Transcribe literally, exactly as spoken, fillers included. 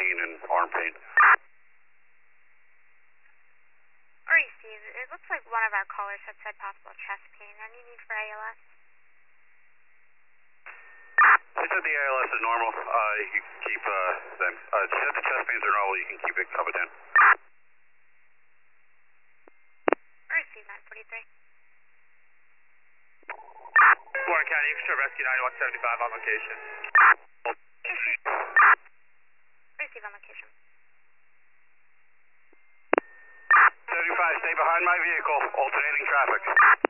pain and arm pain. Alright, Steve, it looks like one of our callers had said possible chest pain. Any need for A L S? They said the A L S is normal. Uh, you can keep uh, them. Uh, she said the chest pains are normal. You can keep it covered in. Alright, Steve, nine forty-three. Warren County, Extra Rescue ninety-one seventy-five on location. Receive on location. seventy-five, stay behind my vehicle, alternating traffic.